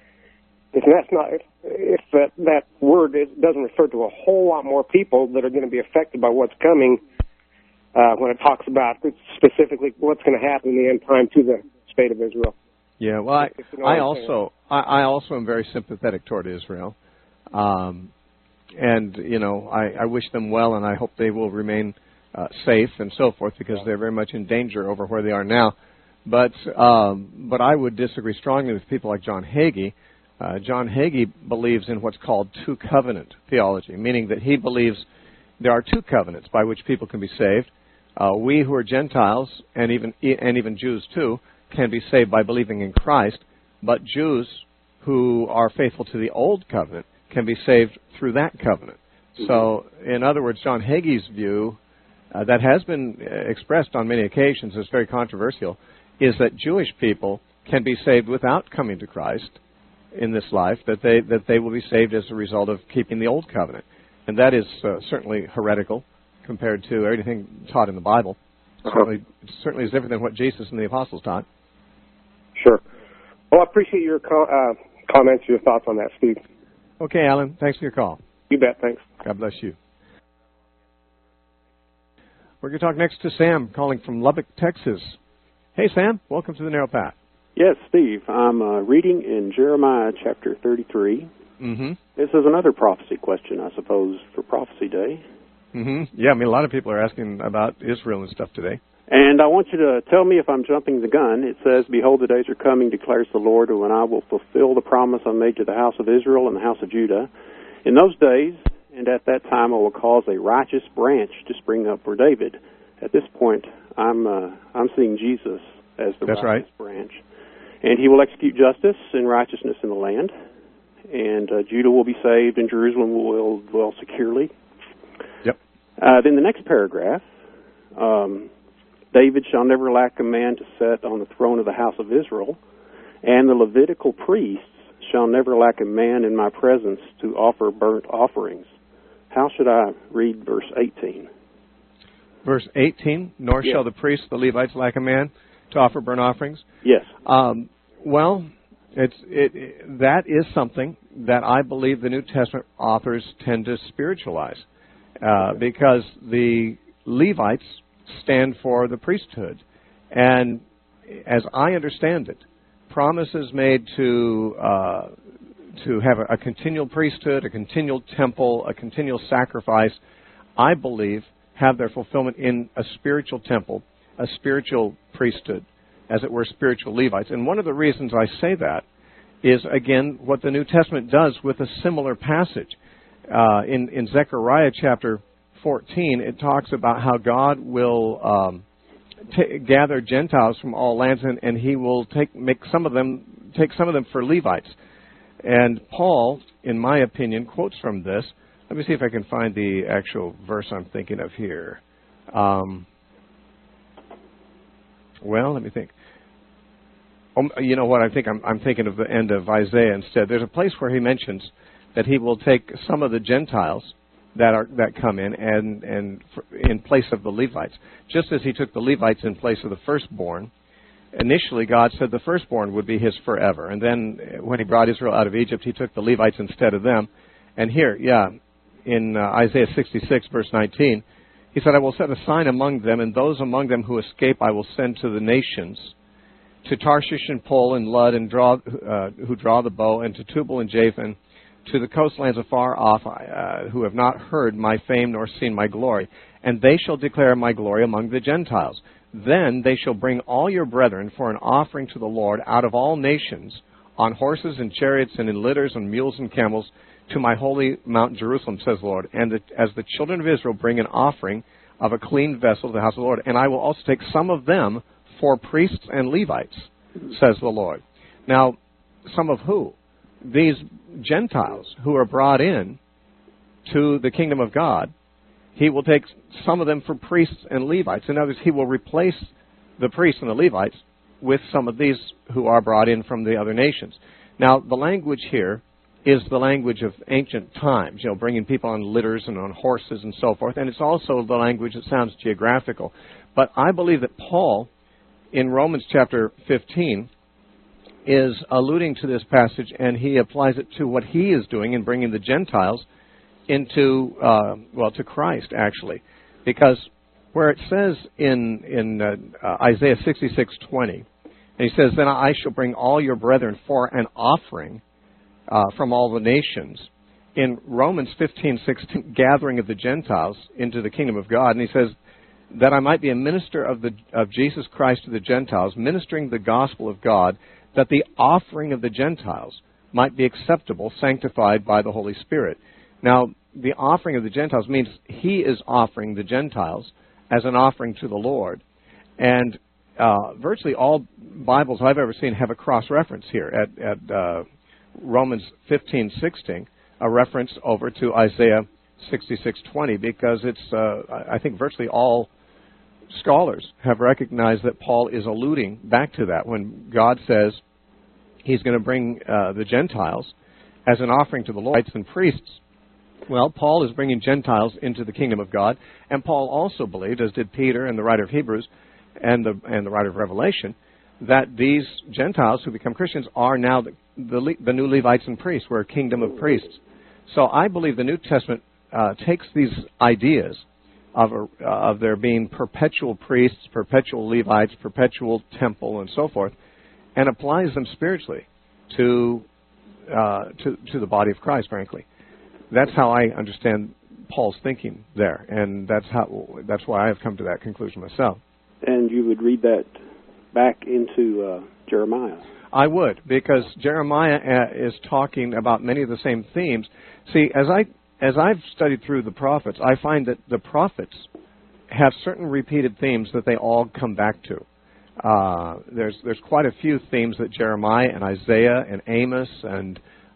word doesn't refer to a whole lot more people that are going to be affected by what's coming when it talks about specifically what's going to happen in the end time to the state of Israel. Yeah, well, I also am very sympathetic toward Israel. And, I wish them well, and I hope they will remain safe and so forth, because they're very much in danger over where they are now. But I would disagree strongly with people like John Hagee. John Hagee believes in what's called two-covenant theology, meaning that he believes there are two covenants by which people can be saved. We who are Gentiles, and even Jews too, can be saved by believing in Christ, but Jews who are faithful to the Old Covenant can be saved through that covenant. Mm-hmm. So, in other words, John Hagee's view, that has been expressed on many occasions, is very controversial, is that Jewish people can be saved without coming to Christ in this life, that they will be saved as a result of keeping the Old Covenant. And that is certainly heretical compared to everything taught in the Bible. Certainly is different than what Jesus and the apostles taught. Sure. Well, I appreciate your comments, your thoughts on that, Steve. Okay, Alan. Thanks for your call. You bet. Thanks. God bless you. We're going to talk next to Sam, calling from Lubbock, Texas. Hey, Sam. Welcome to the Narrow Path. Yes, Steve. I'm reading in Jeremiah chapter 33. Mm-hmm. This is another prophecy question, I suppose, for Prophecy Day. Mm-hmm. Yeah, a lot of people are asking about Israel and stuff today. And I want you to tell me if I'm jumping the gun. It says, "Behold, the days are coming, declares the Lord, when I will fulfill the promise I made to the house of Israel and the house of Judah. In those days, and at that time, I will cause a righteous branch to spring up for David." At this point, I'm seeing Jesus as the righteous branch. "And he will execute justice and righteousness in the land. And Judah will be saved, and Jerusalem will dwell securely." Yep. Then the next paragraph, "David shall never lack a man to sit on the throne of the house of Israel, and the Levitical priests shall never lack a man in my presence to offer burnt offerings." How should I read verse 18? Verse 18, "Nor shall the priests, the Levites, lack a man to offer burnt offerings?" Yes. Well, that is something that I believe the New Testament authors tend to spiritualize, because the Levites stand for the priesthood. And as I understand it, promises made to have a continual priesthood, a continual temple, a continual sacrifice, I believe, have their fulfillment in a spiritual temple, a spiritual priesthood, as it were, spiritual Levites. And one of the reasons I say that is, again, what the New Testament does with a similar passage. In Zechariah chapter 14, it talks about how God will gather Gentiles from all lands, and He will take some of them for Levites. And Paul, in my opinion, quotes from this. Let me see if I can find the actual verse I'm thinking of here. Well, let me think. You know what? I think I'm thinking of the end of Isaiah instead. There's a place where he mentions that he will take some of the Gentiles that come in and in place of the Levites, just as he took the Levites in place of the firstborn. Initially, God said the firstborn would be his forever, and then when he brought Israel out of Egypt, he took the Levites instead of them. And here, in Isaiah 66, verse 19, he said, I will set a sign among them, and those among them who escape I will send to the nations, to Tarshish and Pul and Lud and who draw the bow, and to Tubal and Japheth, to the coastlands afar off, who have not heard my fame nor seen my glory. And they shall declare my glory among the Gentiles. Then they shall bring all your brethren for an offering to the Lord out of all nations, on horses and chariots and in litters and mules and camels, to my holy Mount Jerusalem, says the Lord. And as the children of Israel bring an offering of a clean vessel to the house of the Lord, and I will also take some of them for priests and Levites, says the Lord. Now, some of who? These Gentiles who are brought in to the kingdom of God. He will take some of them for priests and Levites. In other words, he will replace the priests and the Levites with some of these who are brought in from the other nations. Now, the language here is the language of ancient times, bringing people on litters and on horses and so forth. And it's also the language that sounds geographical. But I believe that Paul, in Romans chapter 15, is alluding to this passage, and he applies it to what he is doing in bringing the Gentiles into, to Christ, actually. Because where it says in Isaiah 66:20, and he says, then I shall bring all your brethren for an offering from all the nations. In Romans 15:16, gathering of the Gentiles into the kingdom of God, and he says, that I might be a minister of Jesus Christ to the Gentiles, ministering the gospel of God, that the offering of the Gentiles might be acceptable, sanctified by the Holy Spirit. Now, the offering of the Gentiles means he is offering the Gentiles as an offering to the Lord. And virtually all Bibles I've ever seen have a cross-reference here at Romans 15:16, a reference over to Isaiah 66:20, because it's, I think virtually all scholars have recognized that Paul is alluding back to that when God says he's going to bring the Gentiles as an offering to the Lord and priests. Well, Paul is bringing Gentiles into the kingdom of God, and Paul also believed, as did Peter and the writer of Hebrews and the writer of Revelation, that these Gentiles who become Christians are now the new Levites and priests. We're a kingdom of priests. So I believe the New Testament takes these ideas of there being perpetual priests, perpetual Levites, perpetual temple, and so forth, and applies them spiritually to the body of Christ, frankly. That's how I understand Paul's thinking there, and that's why I have come to that conclusion myself. And you would read that back into Jeremiah. I would, because Jeremiah is talking about many of the same themes. See, as I've studied through the prophets, I find that the prophets have certain repeated themes that they all come back to. There's quite a few themes that Jeremiah and Isaiah and Amos and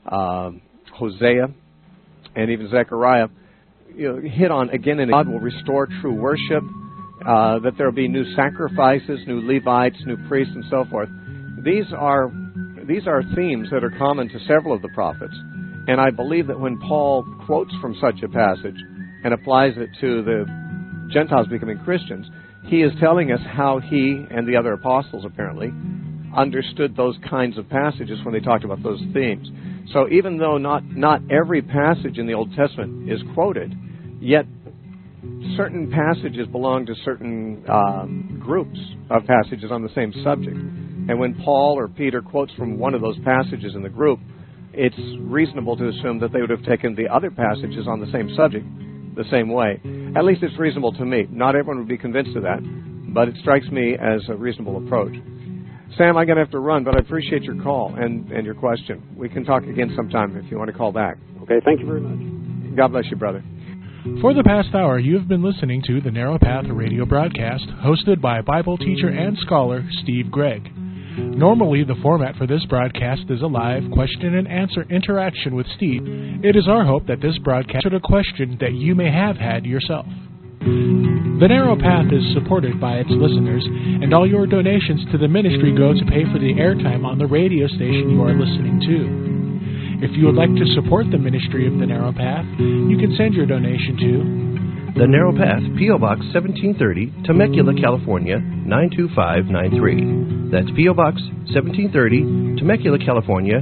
Hosea and even Zechariah hit on again and again. God will restore true worship, that there will be new sacrifices, new Levites, new priests, and so forth. These are themes that are common to several of the prophets. And I believe that when Paul quotes from such a passage and applies it to the Gentiles becoming Christians, he is telling us how he and the other apostles, apparently, understood those kinds of passages when they talked about those themes. So even though not every passage in the Old Testament is quoted, yet certain passages belong to certain groups of passages on the same subject. And when Paul or Peter quotes from one of those passages in the group, it's reasonable to assume that they would have taken the other passages on the same subject the same way. At least it's reasonable to me. Not everyone would be convinced of that, but it strikes me as a reasonable approach. Sam, I'm going to have to run, but I appreciate your call and your question. We can talk again sometime if you want to call back. Okay, thank you very much. God bless you, brother. For the past hour, you have been listening to the Narrow Path radio broadcast, hosted by Bible teacher and scholar Steve Gregg. Normally, the format for this broadcast is a live question and answer interaction with Steve. It is our hope that this broadcast answered a question that you may have had yourself. The Narrow Path is supported by its listeners, and all your donations to the ministry go to pay for the airtime on the radio station you are listening to. If you would like to support the ministry of The Narrow Path, you can send your donation to The Narrow Path, P.O. Box 1730, Temecula, California, 92593. That's P.O. Box 1730, Temecula, California,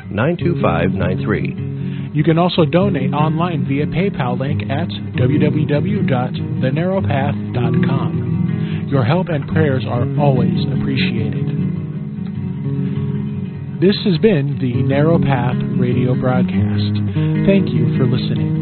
92593. You can also donate online via PayPal link at www.thenarrowpath.com. Your help and prayers are always appreciated. This has been the Narrow Path radio broadcast. Thank you for listening.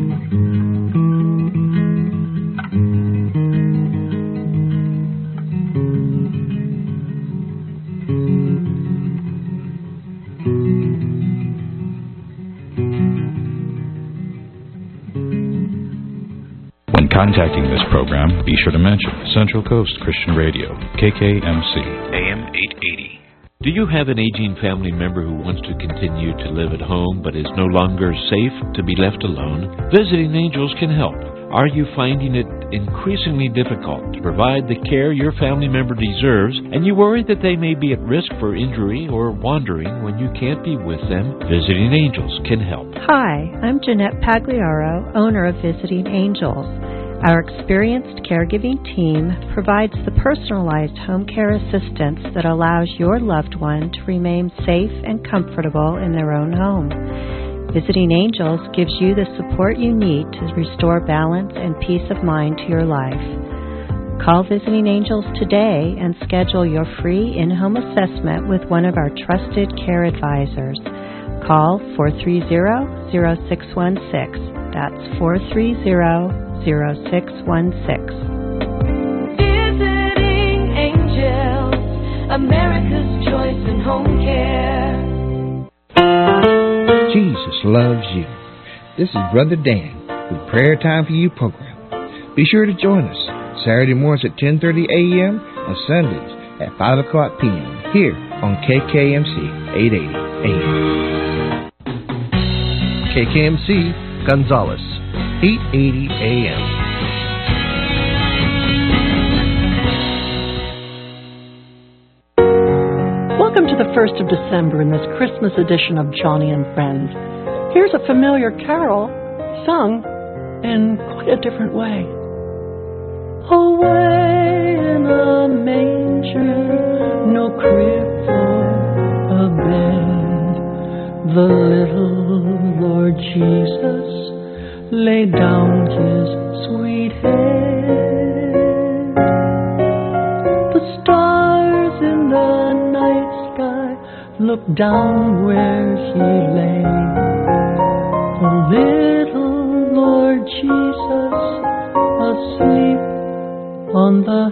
When contacting this program, be sure to mention Central Coast Christian Radio, KKMC, AM 880. Do you have an aging family member who wants to continue to live at home but is no longer safe to be left alone? Visiting Angels can help. Are you finding it increasingly difficult to provide the care your family member deserves, and you worry that they may be at risk for injury or wandering when you can't be with them? Visiting Angels can help. Hi, I'm Jeanette Pagliaro, owner of Visiting Angels. Our experienced caregiving team provides the personalized home care assistance that allows your loved one to remain safe and comfortable in their own home. Visiting Angels gives you the support you need to restore balance and peace of mind to your life. Call Visiting Angels today and schedule your free in-home assessment with one of our trusted care advisors. Call 430-0616. That's 430-0616. Visiting Angels, America's choice in home care. Jesus loves you. This is Brother Dan with Prayer Time for You program. Be sure to join us Saturday mornings at 10:30 a.m. and Sundays at 5 o'clock p.m. here on KKMC 880 AM. KKMC Gonzales, 880 AM. Welcome to the 1st of December in this Christmas edition of Johnny and Friends. Here's a familiar carol sung in quite a different way. Away in a manger, no crib for a bed, the little Lord Jesus laid down his sweet head. The stars in the night sky looked down where he lay. The little Lord Jesus asleep on the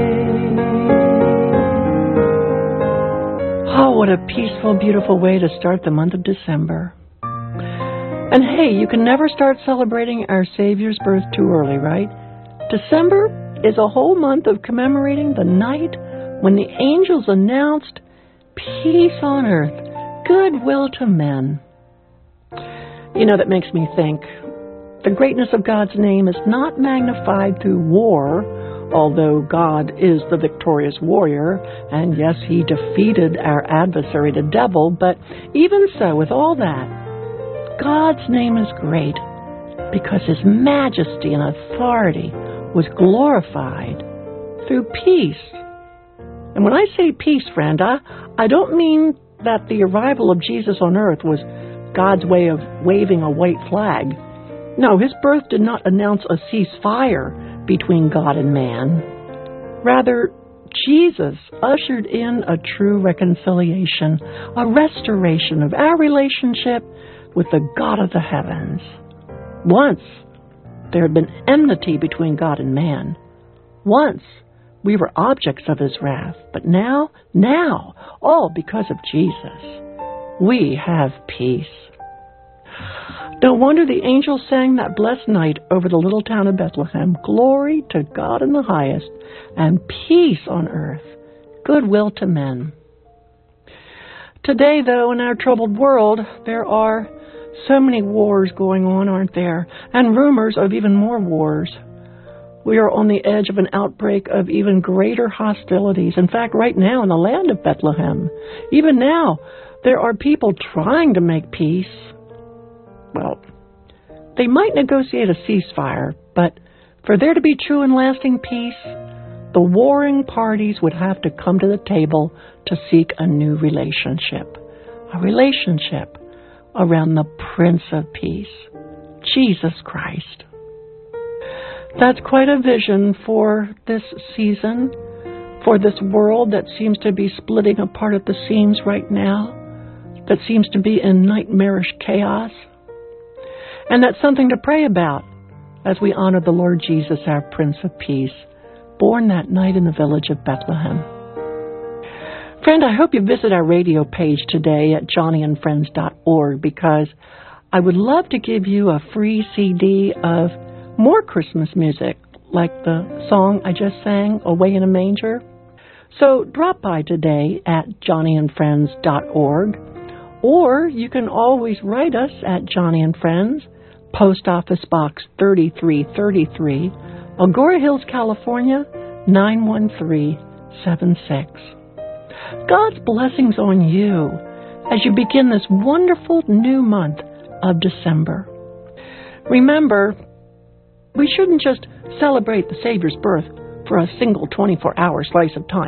hay. Oh, what a peaceful, beautiful way to start the month of December. And hey, you can never start celebrating our Savior's birth too early, right? December is a whole month of commemorating the night when the angels announced peace on earth, goodwill to men. You know, that makes me think. The greatness of God's name is not magnified through war, although God is the victorious warrior, and yes, he defeated our adversary, the devil, but even so, with all that, God's name is great because his majesty and authority was glorified through peace. And when I say peace, friend, I don't mean that the arrival of Jesus on earth was God's way of waving a white flag. No, his birth did not announce a ceasefire between God and man. Rather, Jesus ushered in a true reconciliation, a restoration of our relationship with the God of the heavens. Once, there had been enmity between God and man. Once, we were objects of his wrath. But now, all because of Jesus, we have peace. No wonder the angels sang that blessed night over the little town of Bethlehem. Glory to God in the highest, and peace on earth, goodwill to men. Today, though, in our troubled world, there are so many wars going on, aren't there? And rumors of even more wars. We are on the edge of an outbreak of even greater hostilities. In fact, right now in the land of Bethlehem, even now, there are people trying to make peace. Well, they might negotiate a ceasefire, but for there to be true and lasting peace, the warring parties would have to come to the table to seek a new relationship. A relationship around the Prince of Peace, Jesus Christ. That's quite a vision for this season, for this world that seems to be splitting apart at the seams right now, that seems to be in nightmarish chaos. And that's something to pray about as we honor the Lord Jesus, our Prince of Peace, born that night in the village of Bethlehem. Friend, I hope you visit our radio page today at johnnyandfriends.org, because I would love to give you a free CD of more Christmas music, like the song I just sang, Away in a Manger. So drop by today at johnnyandfriends.org, or you can always write us at Johnny and Friends, Post Office Box 3333, Agoura Hills, California, 91376. God's blessings on you as you begin this wonderful new month of December. Remember, we shouldn't just celebrate the Savior's birth for a single 24-hour slice of time.